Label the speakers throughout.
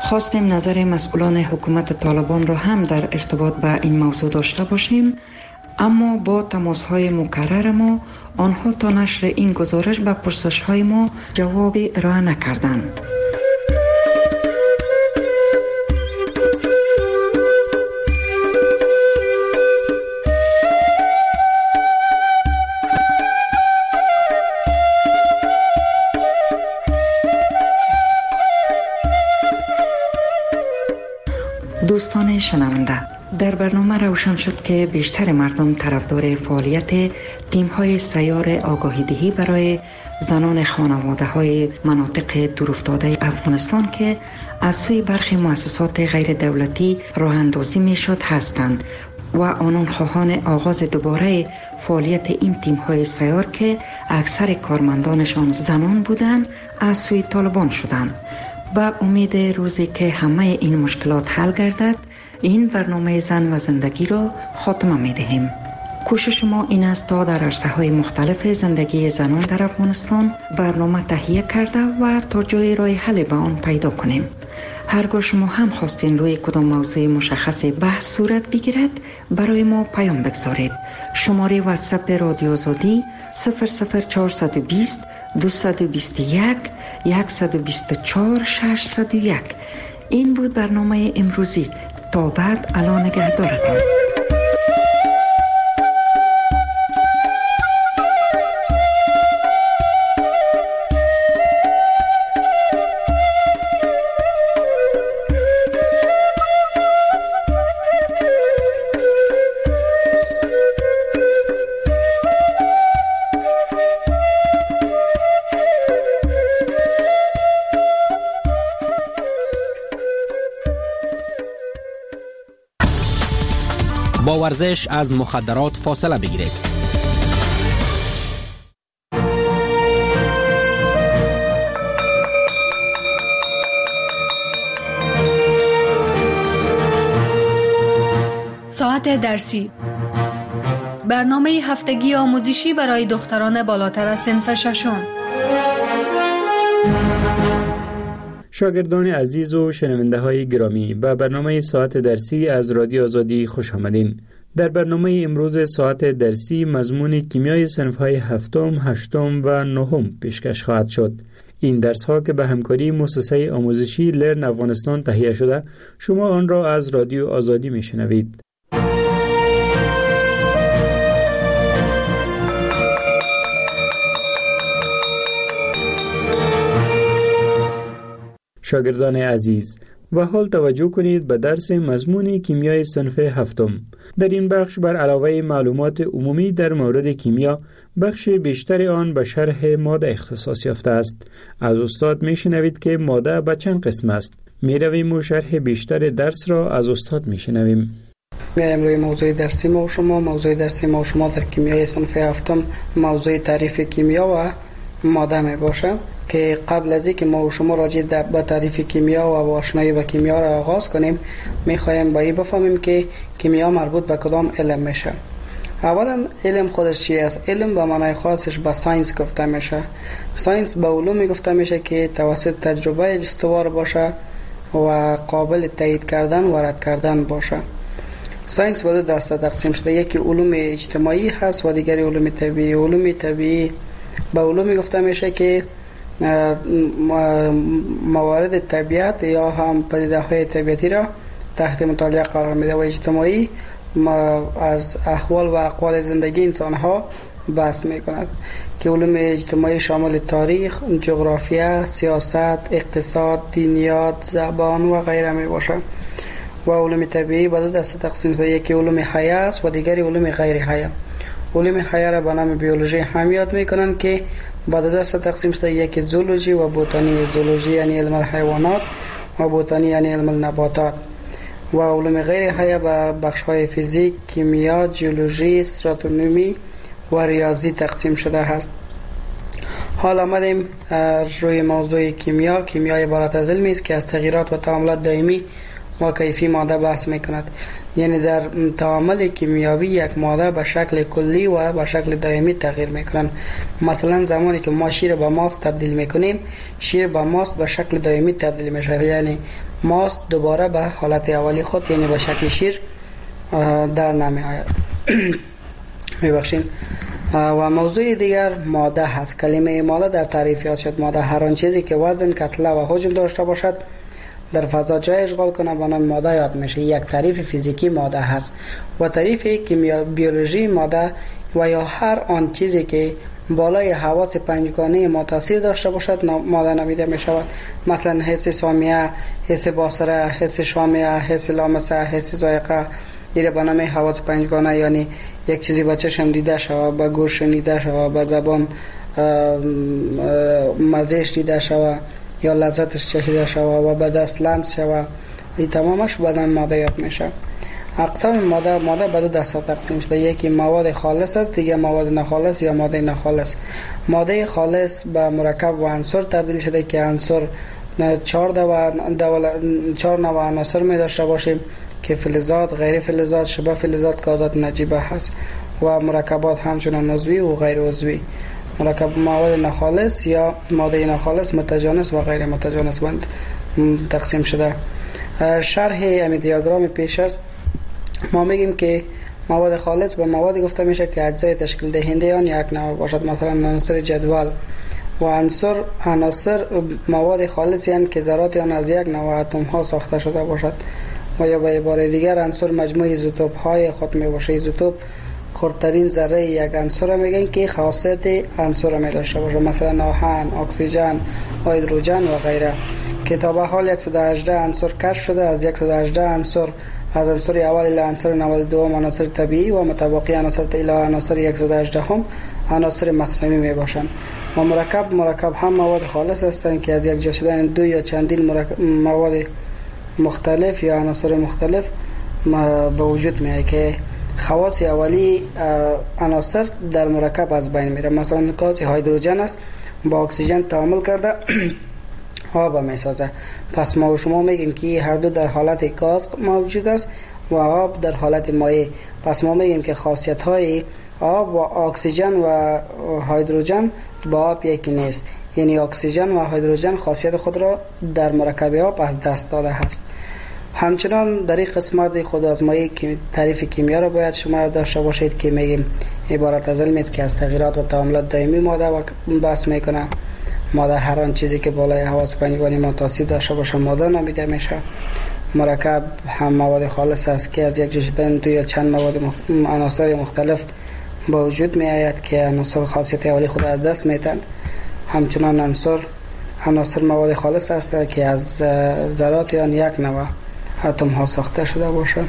Speaker 1: خواستیم نظر مسئولان حکومت طالبان را هم در ارتباط به این موضوع داشته باشیم، اما با تماس‌های مکرر ما آنها تا نشر این گزارش به پرسش‌های ما جوابی ارائه نکردند. دوستان شنونده، در برنامه روشن شد که بیشتر مردم طرفدار فعالیت تیم‌های سیار آگاهی‌دهی برای زنان خانواده‌های مناطق دورافتاده افغانستان که از سوی برخی مؤسسات غیر دولتی راه اندازی می‌شد هستند و آنان خواهان آغاز دوباره فعالیت این تیم‌های سیار که اکثر کارمندانشان زنان بودند از سوی طالبان شدند. با امید روزی که همه این مشکلات حل گردد، این برنامه زن و زندگی را خاتمه می دهیم. کوشش ما این است تا در عرصه‌های مختلف زندگی زنان در افغانستان برنامه تهیه کرده و تا جای راه حل به آن پیدا کنیم. هرگاه شما هم خواستین روی کدام موضوع مشخص بحث صورت بگیرد، برای ما پیام بگذارید. شماره واتساپ رادیو آزادی 00420 221 124 601. این بود برنامه امروزی. تا بعد، الا نگهدارتان.
Speaker 2: با ورزش از مخدرات فاصله بگیرید.
Speaker 3: ساعت درسی، برنامه هفتگی آموزشی برای دختران بالاتر از صنف ششم.
Speaker 4: شاگردان عزیز و شنونده های گرامی، به برنامه ساعت درسی از رادیو آزادی خوش آمدین. در برنامه امروز ساعت درسی مضمون کیمیای صنف های هفتم، هشتم و نهم پیشکش خواهد شد. این درس ها که به همکاری مؤسسه آموزشی لرن افغانستان تهیه شده، شما آن را از رادیو آزادی می شنوید. شاگردان عزیز، و حال توجه کنید به درس مضمون کیمیای صنف هفتم. در این بخش بر علاوه معلومات عمومی در مورد کیمیا، بخش بیشتر آن به شرح ماده اختصاص یافته است. از استاد می شنوید که ماده به چند قسم است. می رویم و شرح بیشتر درس را از استاد می شنویم.
Speaker 5: امروز موضوع درسی ما و شما در کیمیای صنف هفتم موضوع تعریف کیمیا و ماده می باشه که قبل از اینکه ما و شما راجع به تعریف کیمیا و آشنایی با کیمیا را آغاز کنیم، می‌خوایم با این بفهمیم که کیمیا مربوط به کدام علم میشه. اولا علم خودش چی است؟ علم به معنای خاصش به ساینس گفته میشه. ساینس به علومی گفته میشه که توسط تجربه استوار باشه و قابل تایید کردن و رد کردن باشه. ساینس به دو دسته تقسیم شده، یکی علوم اجتماعی هست و دیگری علوم طبیعی. علوم طبیعی به علومی گفته میشه که موارد طبیعت یا هم پدیده‌های طبیعتی را تحت مطالعه قرار میده و اجتماعی از احوال و اقوال زندگی انسان‌ها بحث میکند که علوم اجتماعی شامل تاریخ، جغرافیا، سیاست، اقتصاد، دینیات، زبان و غیره می باشه. و علوم طبیعی به دو دسته تقسیم شده، یکی علوم حیه است و دیگری علوم غیر حیه. علوم حیه را به نام بیولوژی هم یاد میکنند که به دو دسته تقسیم شده، یکی زولوژی و بوتانی. زولوژی یعنی علم الحیوانات و بوتانی یعنی علم النباتات. و علوم غیر حیه به بخش‌های فیزیک، کیمیا، جیولوژی، استراتومی و ریاضی تقسیم شده است. حال آمدیم روی موضوع کیمیا. کیمیا عبارت از علمی است که از تغییرات و تعاملات دائمی و کیفی ماده بحث میکند. یعنی در تعامل کیمیایی یک ماده به شکل کلی و به شکل دائمی تغییر میکنند. مثلا زمانی که ما شیر به ماست تبدیل میکنیم، شیر به ماست به شکل دائمی تبدیل میشه. یعنی ماست دوباره به حالت اولی خود یعنی به شکل شیر در نمی آید. میبخشین. و موضوع دیگر ماده هست. کلمه ماده در تعریف یاد شد. ماده هر آن چیزی که وزن، کتله و حجم داشته باشد در فضا جای اشغال کنه به نام ماده یاد میشه. یک تعریف فیزیکی ماده هست. و تعریف بیولوژی ماده و یا هر آن چیزی که بالای حواس پنجگانه ما تاثیر داشته باشد ماده نامیده می شود. مثلا حس سامیه، حس باصره، حس شامه، حس لامسه، حس ذائقه، این به نام حواس پنجگانه، یعنی یک چیزی با چشم دیده شود، با گوش شنیده شود، با زبان مزهش دیده شود یا لذتش چشیده شود و به دست لمس شود، این تمامش به نام ماده یاد میشه. اقسام ماده به دو دسته تقسیم شده. یکی مواد خالص است، دیگه مواد ناخالص یا ماده ناخالص. ماده خالص به مرکب و عنصر تبدیل شده که عنصر 4 نوع عناصر می داشته باشیم که فلزات، غیر فلزات، شبه فلزات، گازات نجیبه هست و مرکبات همچنان عضوی و غیر عضوی. مرکب مواد ناخالص یا ماده ناخالص متجانس و غیر متجانس بند تقسیم شده. شرح این دیاگرام پیش است. ما میگیم که مواد خالص به موادی گفته میشه که اجزای تشکیل دهنده آن یک نوع باشد، مثلا عناصر جدول. و عناصر مواد خالصی هستند که ذرات آن از یک نوع اتم ها ساخته شده باشد. و یا به عباره دیگر عنصر مجموعه ایزوتوپ های خود می باشه. ایزوتوپ خردترین ذره یک عنصر میگن که خاصیت عنصر می داشته باشه، مثلا آهن، اکسیژن، هیدروژن و غیره. که تا به حال 118 عنصر کشف شده. از 118 عنصر از عنصر اول الی عنصر 92 عناصر طبیعی و متبقی عناصر الی عناصر 118 هم عناصر مصنوعی می باشند. و مرکب هم مواد خالص هستند که از یک جا شدن دو یا چندین مواد مختلف یا عناصر مختلف به وجود میاد که خواص اولی عناصر در مرکب از بین میره. مثلا گاز هیدروژن است، با اکسیژن تعامل کرده آب میسازه. پس ما و شما میگیم که هر دو در حالت گاز موجود است و آب در حالت مایع. پس ما میگیم که خاصیت های آب و اکسیژن و هیدروژن با آب یکی نیست، یعنی اکسیژن و هیدروژن خاصیت خود را در مرکب آب از دست داده است. همچنان در این قسمت خود آزمایی که تعریف کیمیا را باید شما یاد داشته باشید که میگیم عبارت از علمی است که از تغییرات و تعاملات دائمی ماده بحث میکنه. ماده هر آن چیزی که بالای حواس پنجگانه ما تاثیر داشته باشه ماده نامیده میشه. مرکب هم مواد خالص است که از یک جا شدن دو یا چند عناصر مختلف با وجود می آید که عناصر خاصیت اولی خود از دست میدن. همچنان عناصر مواد خالص است که از ذرات آن یک نوع اتم ها ساخته شده باشه.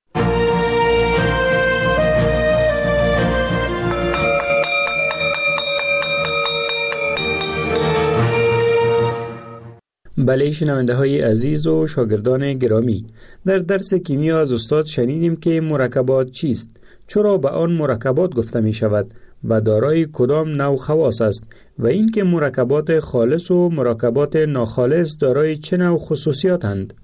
Speaker 4: بله شنونده های عزیز و شاگردان گرامی، در درس کیمیا از استاد شنیدیم که مرکبات چیست، چرا به آن مرکبات گفته می شود و دارای کدام نوع خواص است و اینکه مرکبات خالص و مرکبات ناخالص دارای چه نوع خصوصیاتند.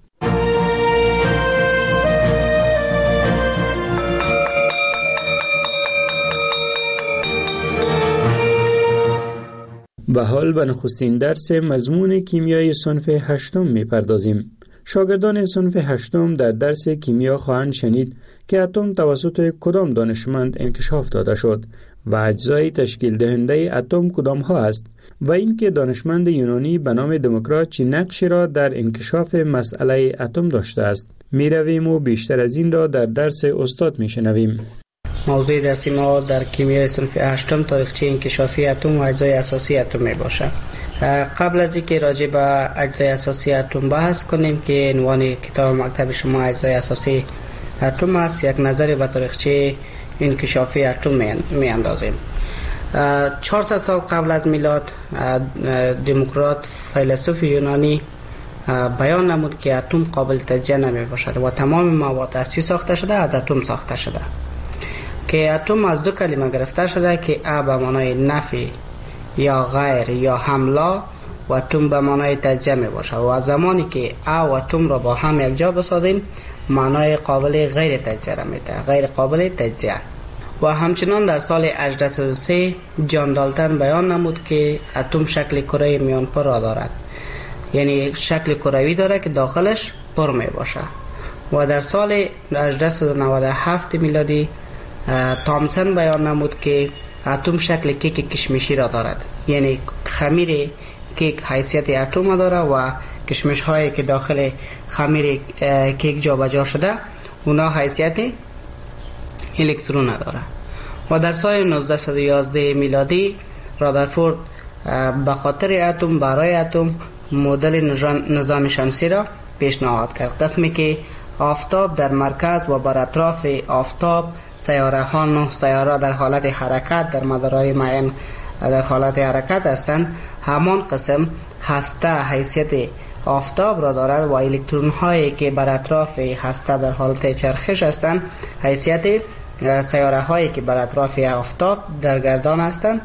Speaker 4: و حال به نخستین درس مضمون کیمیای صنف هشتم می پردازیم. شاگردان صنف هشتم در درس کیمیا خواهند شنید که اتم توسط کدام دانشمند انکشاف داده شد و اجزای تشکیل دهنده اتم کدام ها است و اینکه دانشمند یونانی به نام دموکریت چه نقشی را در انکشاف مسئله اتم داشته است. می رویم و بیشتر از این را در درس استاد می شنویم.
Speaker 5: موضوع درسی ما در کیمیای صنف هشتم تاریخچه انکشافی اتم و اجزای اساسی اتم می باشه. قبل از اینکه راجع به اجزای اساسی اتم بحث کنیم که عنوان کتاب مکتب شما اجزای اساسی اتم است، یک نظری به تاریخچه انکشافی اتم می اندازیم. 400 سال قبل از میلاد دموکریت فیلسوف یونانی بیان نمود که اتم قابل تجزیه نمی باشد و تمام مواد اصلی ساخته شده از اتم ساخته شده، که اتم از دو کلمه گرفته شده که ا به معنای نفی یا غیر یا حمله و اتم به معنای تجزیه می باشه و زمانی که ا و اتم را با هم یک جا بسازیم معنای قابل غیر تجزیه را میده، غیر قابل تجزیه. و همچنان در سال 1803 جان دالتن بیان نمود که اتم شکل کره میانپر را دارد یعنی شکل کروی داره که داخلش پر می باشه. و در سال 1897 میلادی تامسون بیان نمود که اتم شکل کیک کشمشی را دارد، یعنی خمیر کیک حیثیت اتم داره و کشمش هایی که داخل خمیر کیک جابجا شده اونا حیثیت الکترون داره. و در سال 1911 میلادی رادرفورد به خاطر اتم برای اتم مدل نظام شمسی را پیشنهاد کرد، قسمی که آفتاب در مرکز و بر اطراف آفتاب سیاره ها 9 سیاره در حالت حرکت در مدارهای معین در حالت حرکت هستند. همان قسم هسته حیثیت آفتاب را دارد و الکترون هایی که بر اطراف هسته در حالت چرخش هستند حیثیت سیاره هایی که بر اطراف آفتاب در گردان هستند.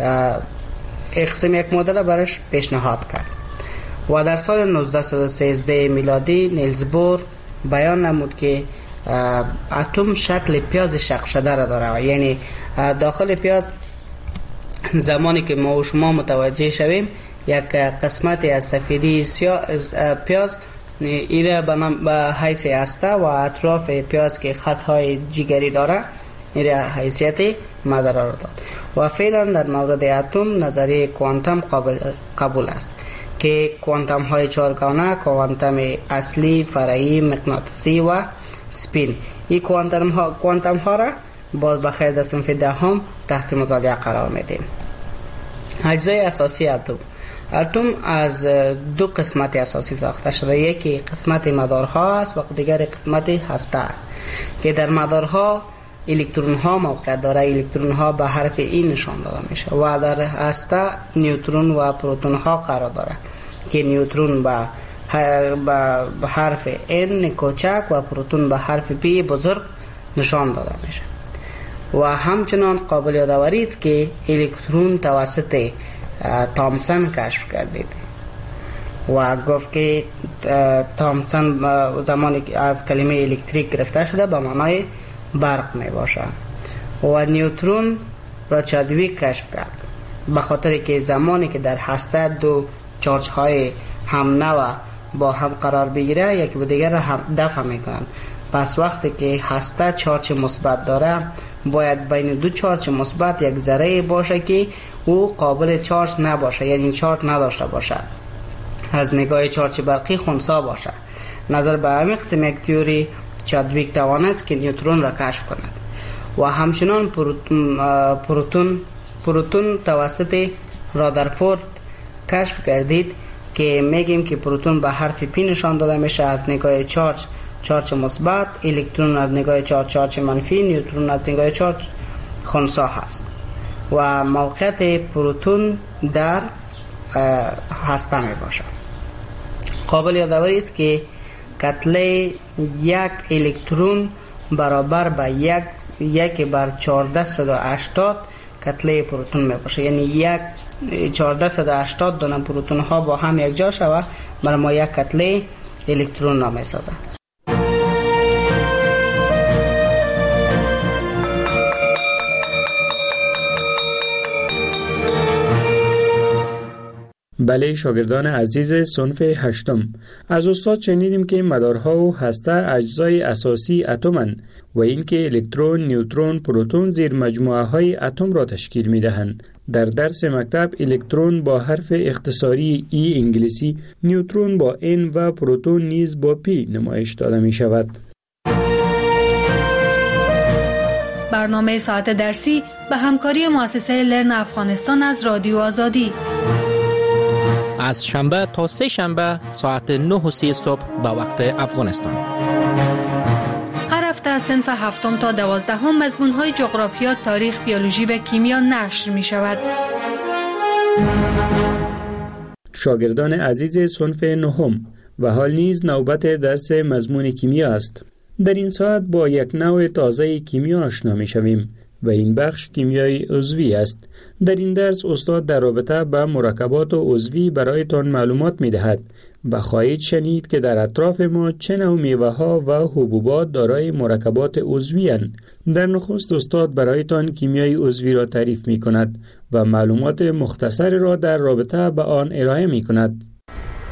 Speaker 5: یک مدل برش پیشنهاد کرد. و در سال 1913 میلادی نیلز بور بیان نمود که اتم شکل پیاز شق شده را داره، یعنی داخل پیاز زمانی که ما و شما متوجه شویم یک قسمتی از سفیدی پیاز ایره به حیث هسته و اطراف پیاز که خطهای جگری داره ایره حیثیت مدار را داد. و فعلا در مورد اتم نظریه کوانتم قبول است که کوانتم های چهارگانه، کوانتم اصلی، فرعی، مغناطیسی و سپین، این کوانتم ها را باز بخیر در صنف دهم تحت مطالعه قرار میدیم. اجزای اساسی اتم از دو قسمت اساسی ساخته شده، یکی قسمت مدارها است و دیگر قسمت هسته است که در مدارها الکترون ها موقعیت داره. الکترون ها به حرف این نشان داده میشه و در هسته نیوترون و پروتون ها قرار داره که نیوترون به حرف N کوچک و پروتون به حرف P بزرگ نشان داده میشه. و همچنان قابل یادآوری است که الکترون توسط تامسون کشف گردید و گفت که تامسون زمانی که از کلمه الکتریک گرفته شده به معنای برق می باشه. و نیوترون را چادویک کشف کرد به خاطر که زمانی که در هسته دو چارج های هم نوع با هم قرار بگیره یکی به دیگر هم دفع میکنند. پس وقتی که هسته چارج مثبت داره باید بین دو چارج مثبت یک ذره باشه که او قابل چارج نباشه، یعنی چارج نداشته باشه، از نگاه چارج برقی خنثی باشه. نظر به همین قسم یک تئوری چادویک توانست که نیوترون را کشف کند. و همچنان پروتون توسط رادرفورد کشف گردید که میگیم که پروتون به حرف پی نشان داده میشه از نگاه چارج مثبت، الکترون از نگاه چارج منفی، نیوترون از نگاه چارج خنثی هست. و موقعیت پروتون در هسته می باشد. قابل یادآوری است که کتله یک الکترون برابر به 1/1480 کتله پروتون می باشه، یعنی 1480 دانه پروتون ها با هم یک جا شود برای ما یک کتله الکترون نام سازد.
Speaker 4: بله شاگردان عزیز صنف هشتم، از استاد شنیدیم که مدارها و هسته اجزای اساسی اتم‌اند و اینکه الکترون، نیوترون، پروتون زیر مجموعه های اتم را تشکیل می دهند. در درس مکتب الکترون با حرف اختصاری ای انگلیسی، نیوترون با N و پروتون نیز با P نمایش داده می شود.
Speaker 3: برنامه ساعت درسی به همکاری مؤسسه لرن افغانستان از رادیو آزادی
Speaker 2: از شنبه تا سه شنبه ساعت 9:30 صبح به وقت افغانستان.
Speaker 3: هر هفته از صنف هفتم تا 12 مضمون‌های جغرافیا، تاریخ، بیولوژی و کیمیا نشر می شود.
Speaker 4: شاگردان عزیز صنف نهم و حال نیز نوبت درس مضمون کیمیا است. در این ساعت با یک نوع تازه کیمیا آشنا می شویم و این بخش کیمیای عضوی است. در این درس استاد در رابطه با مرکبات عضوی برایتان معلومات می دهد و خواهید شنید که در اطراف ما چه نوع میوه ها و حبوبات دارای مرکبات عضوی اند. در نخست استاد برایتان کیمیای عضوی را تعریف می کند و معلومات مختصر را در رابطه با آن ارائه می کند.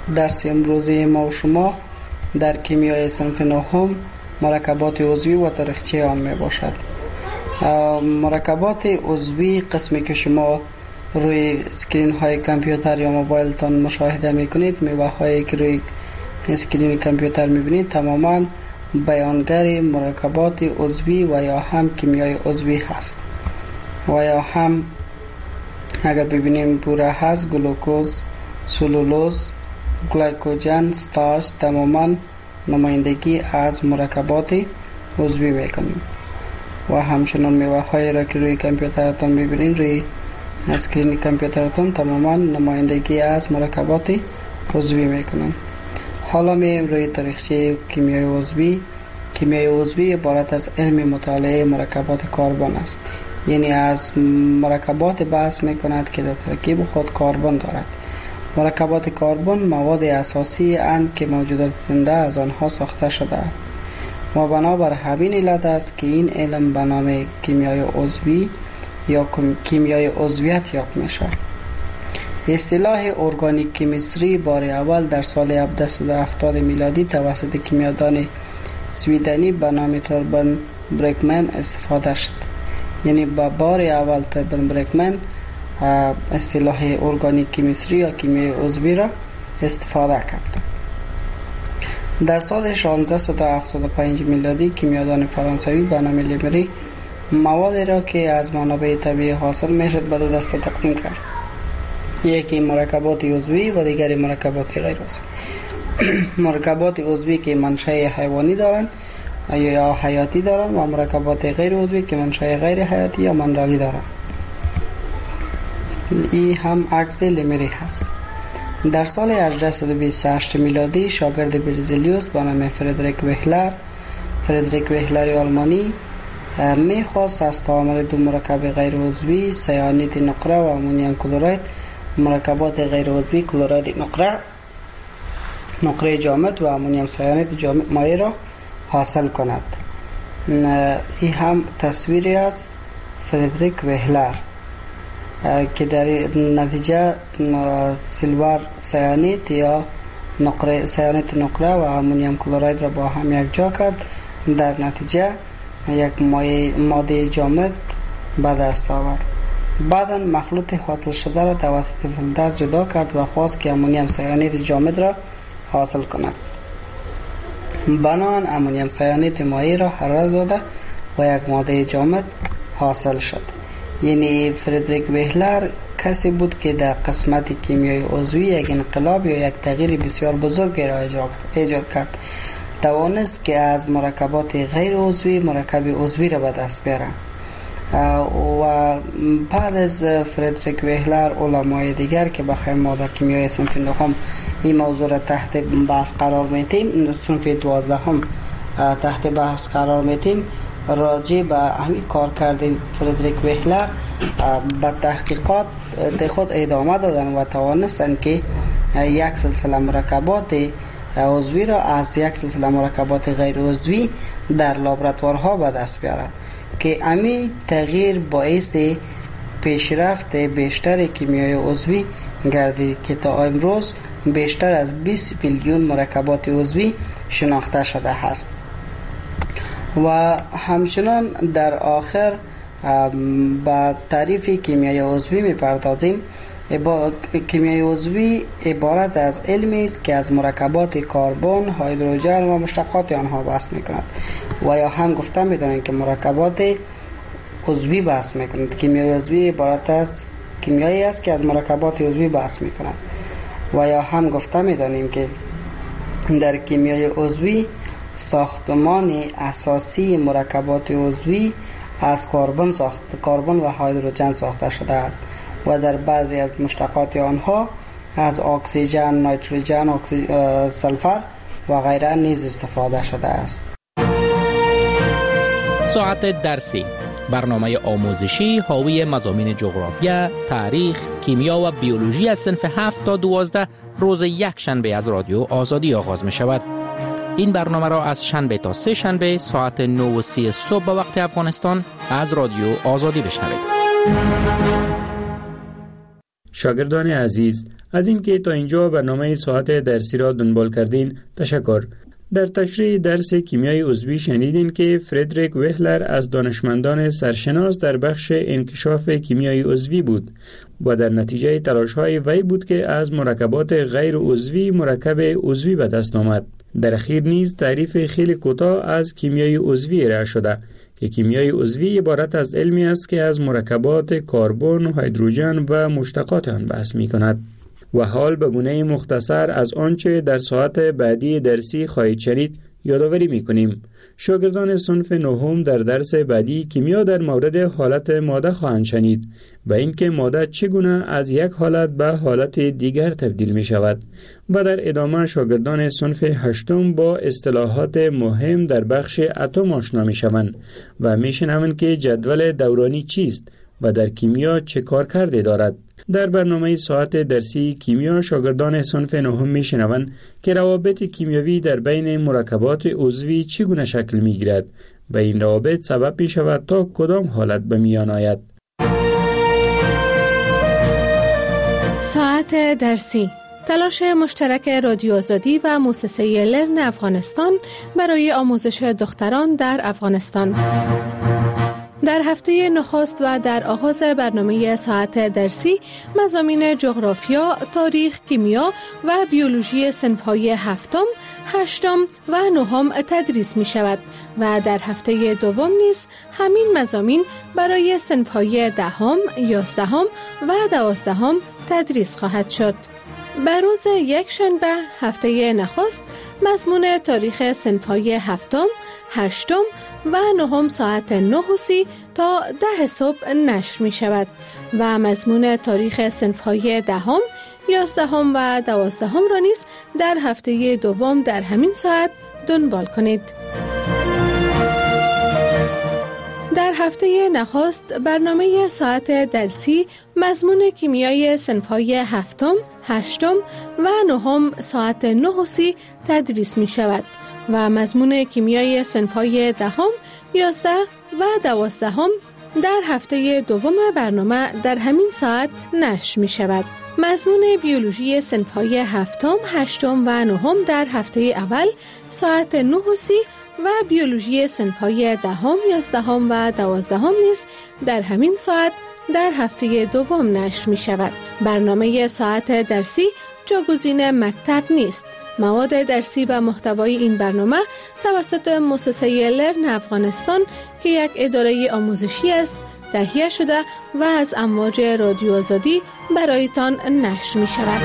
Speaker 5: درس امروزی ما و شما در کیمیای صنف نهم مرکبات عضوی و تاریخچه آن می باشد. مرکبات عضوی قسمی که شما روی اسکرین های کامپیوتر یا موبایل تان مشاهده می کنید، میوه هایی که روی اسکرین کامپیوتر می بینید تماما بیانگر مرکبات عضوی و یا هم کیمیای عضوی هست. و یا هم اگر ببینیم بوره هست، گلوکوز، سلولوز، گلیکوژن، استارچ تماما نمایندگی از مرکبات عضوی میکنیم. و همچنان میوه هایی را که روی کامپیوترتون میبینید، روی اسکرین کامپیوترتون تماما نمایندگی از مرکبات عضوی میکنن. حالا میایم روی تاریخچه کیمیای عضوی. کیمیای عضوی عبارت از علم مطالعه مرکبات کربن است، یعنی از مرکبات بحث میکند که در ترکیب خود کربن دارد. مرکبات کربن مواد اساسی اند که موجودات زنده از آنها ساخته شده است و بنابر همین علت است که این علم به نام کیمیای عضوی یا کیمیای عضویت یاد میشه. اصطلاح ارگانیک کیمستری بار اول در سال 1770 میلادی توسط کیمیادان سویدنی به نام توربن برکمن استفاده شد. یعنی با بار اول توربن برکمن اصطلاح ارگانیک کیمستری یا کیمیای عضوی را استفاده کرد. در سال 1675 میلادی کیمیادان فرانسوی به نام لیمری مواد را که از منابع طبیعی حاصل میشد به دو دسته تقسیم کرد. یکی مرکبات عضوی و دیگری مرکبات غیر عضوی. مرکبات عضوی که منشأ حیوانی دارند یا حیاتی دارند و مرکبات غیر عضوی که منشأ غیر حیاتی یا منرالی دارند. این هم عکس لیمری هست. در سال 1828 میلادی شاگرد برزیلیوس به نام فردریک وهلر آلمانی میخواست از تعامل دو مرکب غیر عضوی سیانید نقره و امونیم کلورید مرکبات غیر عضوی کلورید نقره جامد و امونیم سیانید جامد مایع را حاصل کند. این هم تصویری از فردریک وهلر که در نتیجه سیلور سیانید یا سیانید نقره و امونیم کلورید را با هم یک جا کرد. در نتیجه یک ماده جامد به دست آورد. بعدا مخلوط حاصل شده را توسط فیلتر جدا کرد و خواست که امونیم سیانید جامد را حاصل کند. بنابراین امونیم سیانید مایع را حرارت داده و یک ماده جامد حاصل شد. یعنی فردریک وهلر کسی بود که در قسمت کیمیای عضوی یک انقلاب یا یک تغییر بسیار بزرگ را ایجاد کرد. توانست که از مرکبات غیر عضوی مرکب عضوی را به دست بیاره. و بعد از فردریک وهلر علمای دیگر که بخوایم ما در کیمیای صنف نهم این موضوع را تحت بحث قرار میتیم، صنف 12 تحت بحث قرار میتیم، راجع به همین کار کرده فردریک وهلر به تحقیقات خود ادامه دادن و توانستن که یک سلسله مرکبات عضوی را از یک سلسله مرکبات غیر عضوی در لابراتوارها به دست بیارند که همین تغییر باعث پیشرفت بیشتر کیمیای عضوی گردید که تا امروز بیشتر از 20 میلیون مرکبات عضوی شناخته شده است. و همچنان در آخر با تعریف کیمیای عضوی میپردازیم. کیمیای عضوی عبارت از علمی است که از مرکبات کربن، هیدروژن و مشتقات آنها بحث میکند و یا هم گفته میدانیم که مرکبات عضوی بحث میکند. کیمیای عضوی عبارت از کیمیایی است که از مرکبات عضوی بحث میکند و یا هم گفته میدانیم که در کیمیای عضوی ساختمان اساسی مرکبات عضوی از کربن و هیدروژن ساخته شده است و در بعضی از مشتقات آنها از اکسیژن، نیتروژن، سلفر و غیره نیز استفاده شده است.
Speaker 2: ساعت درسی برنامه آموزشی حاوی مضامین جغرافیا، تاریخ، کیمیا و بیولوژی از صنف 7 تا 12 روز یک شنبه از رادیو آزادی آغاز می شود. این برنامه را از شنبه تا سه شنبه ساعت 9:30 صبح به وقت افغانستان از رادیو آزادی بشنوید.
Speaker 4: شاگردان عزیز، از اینکه تا اینجا برنامه ساعت درسی را دنبال کردین تشکر. در تشریح درس کیمیای عضوی شنیدین که فردریک وهلر از دانشمندان سرشناس در بخش انکشاف کیمیای عضوی بود و در نتیجه تلاش‌های وی بود که از مرکبات غیر عضوی مرکب عضوی به دست آمد. در اخیر نیز تعریف خیلی کوتاه از کیمیای عضوی ارائه شده که کیمیای عضوی عبارت از علمی است که از مرکبات کربن، هیدروژن و مشتقات آن بحث می‌کند. و حال به گونه مختصر از آنچه در ساعت بعدی درسی خواهید شنید یادآوری می‌کنیم. شاگردان صنف نهم در درس بعدی کیمیا در مورد حالت ماده خواهند شنید و اینکه ماده چگونه از یک حالت به حالت دیگر تبدیل می شود و در ادامه شاگردان صنف هشتم با اصطلاحات مهم در بخش اتم آشنا می شوند و می شنوند که جدول دورانی چیست و در کیمیا چه کارکردی دارد. در برنامه ساعت درسی کیمیا شاگردان صنف نهم میشنوند که روابط کیمیایی در بین مرکبات عضوی چگونه شکل میگیرد و این روابط سبب می شود تا کدام حالت به میان آید.
Speaker 3: ساعت درسی، تلاش مشترک رادیو آزادی و مؤسسه لرن افغانستان برای آموزش دختران در افغانستان. در هفته نخست و در آغاز برنامه ساعت درسی مضامین جغرافیا، تاریخ، کیمیا و بیولوژی صنف‌های هفتم، هشتم و نهم تدریس می شود و در هفته دوم نیز همین مضامین برای صنف‌های دهم، یازدهم و دوازدهم تدریس خواهد شد. بر روز یکشنبه هفته نخست مضمون تاریخ صنف‌های هفتم، هشتم و نهم ساعت 9:30 تا 10 صبح نشر می شود و مضمون تاریخ صنف‌های دهم، یازدهم و دوازدهم را نیز در هفته دوم در همین ساعت دنبال کنید. در هفته نخست برنامه ساعت درسی مضمون کیمیای صنف‌های هفتم، هشتم و نهم ساعت 9:30 تدریس می شود و مضمون کیمیای صنف‌های دهم، 11 و 12 در هفته دوم برنامه در همین ساعت نشر می شود. مضمون بیولوژی صنف‌های هفتم، هشتم و نهم در هفته اول ساعت 9:30 و بیولوژی صنف‌های دهم، 11 و 12 نیز در همین ساعت در هفته دوم نشر می شود. برنامه ساعت درسی جاگزین مکتب نیست. مواد درسی و محتوای این برنامه توسط مؤسسه لرن افغانستان که یک اداره آموزشی است تهیه شده و از امواج رادیو آزادی برایتان نشر می شود.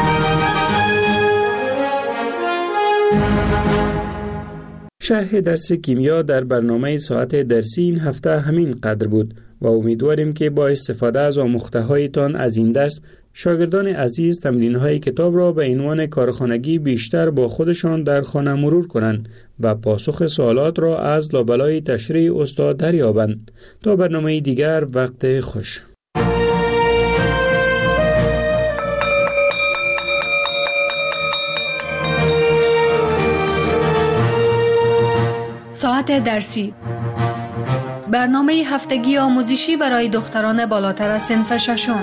Speaker 4: شرح درس کیمیا در برنامه ساعت درسی این هفته همین قدر بود و امیدواریم که با استفاده از آموخته‌هایتان از این درس شاگردان عزیز تمرین‌های کتاب را به عنوان کارخانگی بیشتر با خودشان در خانه مرور کنند و پاسخ سوالات را از لابلای تشریح استاد دریابند. تا برنامه دیگر، وقت خوش.
Speaker 3: ساعت درسی، برنامه هفتگی آموزشی برای دختران بالاتر از صنف ششم.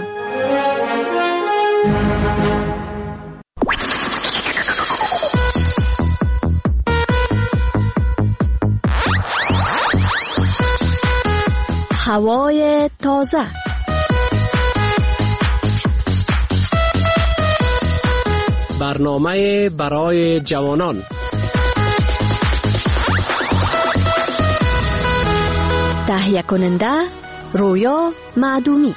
Speaker 6: هوای تازه،
Speaker 7: برنامه برای جوانان،
Speaker 6: تهیه کننده رویا معدومی.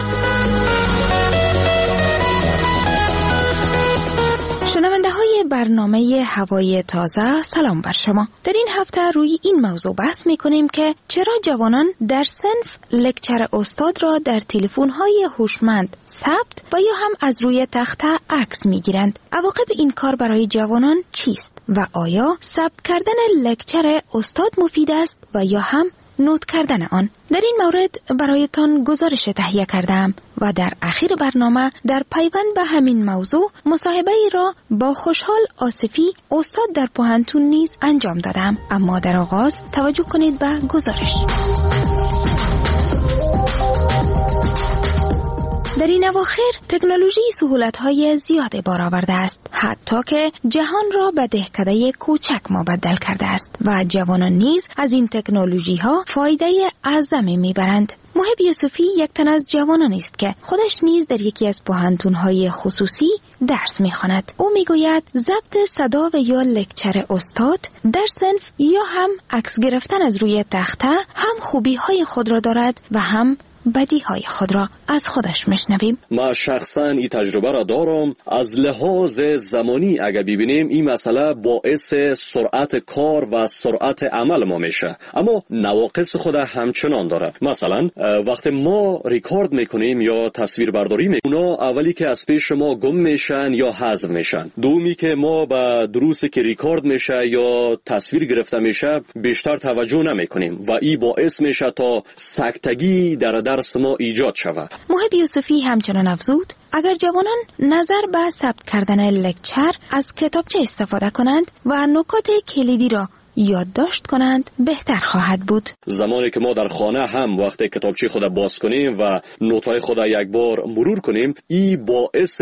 Speaker 8: شنونده های برنامه هوای تازه، سلام بر شما. در این هفته روی این موضوع بحث می کنیم که چرا جوانان در صنف لکچر استاد را در تلفن های هوشمند ثبت و یا هم از روی تخته عکس می گیرند. عواقب این کار برای جوانان چیست و آیا ثبت کردن لکچر استاد مفید است و یا هم نوت کردن آن؟ در این مورد برایتان گزارش تهیه کردم و در اخیر برنامه در پیوند به همین موضوع مصاحبه ای را با خوشحال آصفی استاد در پوهنتون نیز انجام دادم. اما در آغاز توجه کنید به گزارش. در این اواخر تکنولوژی سهولت‌های زیادی بار آورده است، حتی که جهان را به دهکده کوچک مبدل کرده است و جوانان نیز از این تکنولوژی‌ها فایده اعظمی می‌برند. محب یوسفی یک تن از جوانان است که خودش نیز در یکی از پوهنتون‌های خصوصی درس می‌خواند. او می‌گوید ضبط صدا و یا لکچر استاد در صنف یا هم عکس گرفتن از روی تخته هم خوبی‌های خود را دارد و هم بدیهای خود را از خودش میشنویم.
Speaker 9: ما شخصا این تجربه را دارم. از لحاظ زمانی اگر ببینیم این مسئله باعث سرعت کار و سرعت عمل ما میشه، اما نواقص خود همچنان داره. مثلا وقتی ما ریکارد میکنیم یا تصویر برداری میکنیم، اونا اولی که از پیش ما گم میشن یا حذف میشن، دومی که ما به دروسی که ریکارد میشه یا تصویر گرفته میشه بیشتر توجه نمیکنیم و این باعث میشه تا سکتگی در درس ما ایجاد شود.
Speaker 8: محب یوسفی همچنان افزود اگر جوانان نظر به ثبت کردن لکچر از کتابچه استفاده کنند و نکات کلیدی را یادداشت کنند بهتر خواهد بود.
Speaker 9: زمانی که ما در خانه هم وقتی کتابچه خود باز کنیم و نوت‌های خود یک بار مرور کنیم، این باعث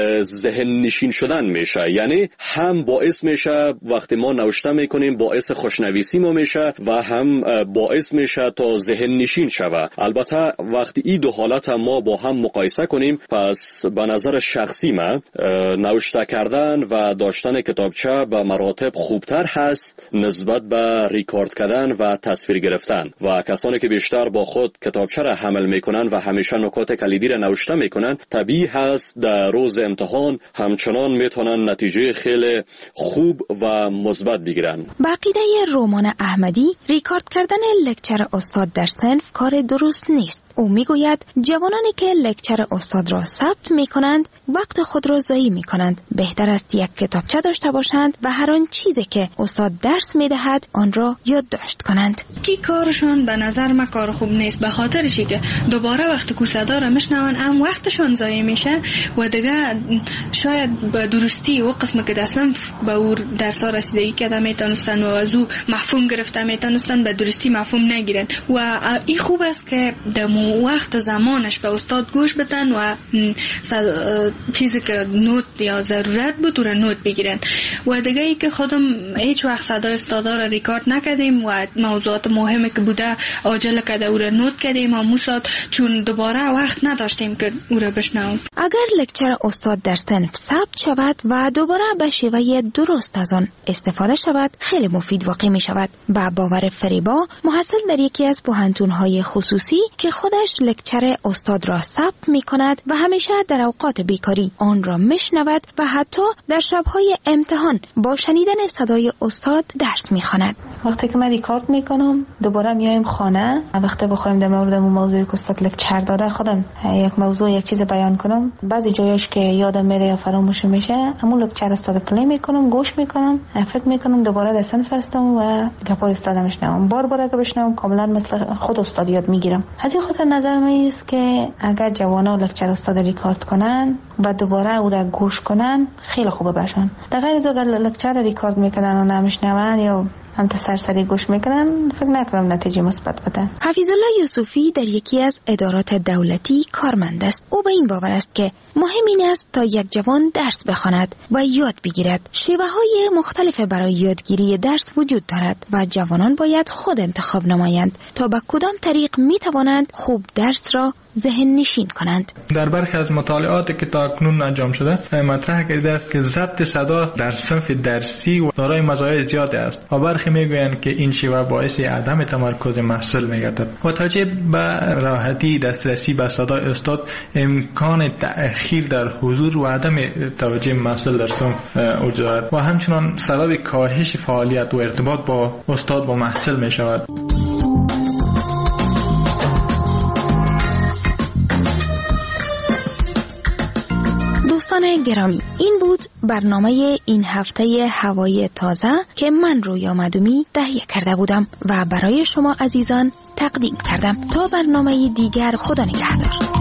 Speaker 9: ذهن نشین شدن میشه. یعنی هم باعث میشه وقتی ما نوشته میکنیم باعث خوشنویسی ما میشه و هم باعث میشه تا ذهن نشین شود. البته وقتی این دو حالت هم ما با هم مقایسه کنیم، پس به نظر شخصی من نوشته کردن و داشتن کتابچه به مراتب خوبتر هست نسبت به ریکارد کردن و تصویر گرفتن. و کسانی که بیشتر با خود کتابچه را حمل میکنن و همیشه نکات کلیدی را نوشته میکنن، طبیعی هست در روز امتحان همچنان میتونن نتیجه خیلی خوب و مثبت بگیرن.
Speaker 8: با عقیده رومان احمدی، ریکارد کردن لکچر استاد در صنف کار درست نیست. او میگوید جوانانی که لکچر استاد را ثبت میکنند وقت خود را ضایع میکنند. بهتر است یک کتابچه داشته باشند و هر آن چیزی که استاد درس میدهد آن را یادداشت کنند.
Speaker 10: کی کارشون به نظر من کار خوب نیست، به خاطر چی که دوباره وقتی که صدا را میشنون هم وقتشون ضایع میشه و دیگه شاید به درستی و قسم که اصلا به او درس ها رسیدگی کرده میتونستن و از او مفهوم گرفته میتونستن به درستی مفهوم نگیرن. و این خوب است که وقت زمانش به استاد گوش بدن و چیزی که نوت یا ضرورت بود رو نوت بگیرن. و دیگه ای که خودم هیچ وقت صدای استادا را ریکارد نکردیم و موضوعات مهمی که بوده عاجل کرده او را نوت کردیم و موساد چون دوباره وقت نداشتیم که او را بشنویم.
Speaker 8: اگر لکچر استاد در صنف ثبت شود و دوباره به شیوه درست از آن استفاده شود خیلی مفید واقع می شود. با باور فریبا محصل در یکی از پوهنتون‌های خصوصی که خودش لکچر استاد را ثبت می کند و همیشه در اوقات بیکاری آن را میشنود و حتی در شبهای امتحان با شنیدن صدای استاد درس می خواند.
Speaker 11: وقتی که من ریکارد میکنم دوباره میایم خانه، وقتی بخوایم در مورد اون موضوعی که استاد لکچر داده خودم یک موضوع یک چیز بیان کنم، بعضی جایش که یادم میره یا فراموش میشه همون لکچر استاد پلی میکنم، گوش میکنم، فکر میکنم دوباره در صنف هستم و گپای استاد میشنوم. بار اگه بشنوم کاملا مثل خود استاد یاد میگیرم. از این خاطر نظر من است که اگر جوانا لکچر استاد ریکارد کنن و دوباره او را گوش کنن خیلی خوبه باشن. در غیر از اگر لکچر ریکارد میکنن و نمیشنون یا هم تا سرسری گوش میکنن فکر نکنم نتیجه مثبت بده.
Speaker 8: حفیظ الله یوسفی در یکی از ادارات دولتی کارمند است. او به این باور است که مهم این است تا یک جوان درس بخواند و یاد بگیرد. شیوه های مختلف برای یادگیری درس وجود دارد و جوانان باید خود انتخاب نمایند تا به کدام طریق میتوانند خوب درس را ذهن نشین کنند.
Speaker 12: در برخی از مطالعاتی که تا اکنون انجام شده مطرح کرده است که ضبط صدا در صنف درسی دارای مزایای زیادی است و برخی میگویند که این شیوه باعث عدم تمرکز محصل میگردد و توجه به راحتی دسترسی به صدای استاد امکان تأخیر در حضور و عدم توجه محصل در صنف وجود دارد و همچنان سبب کاهش فعالیت و ارتباط با استاد با محصل می شود.
Speaker 8: دوستان گرامی، این بود برنامه این هفته هوای تازه که من رویا مدومی تهیه کرده بودم و برای شما عزیزان تقدیم کردم. تا برنامه دیگر، خدا نگهدار.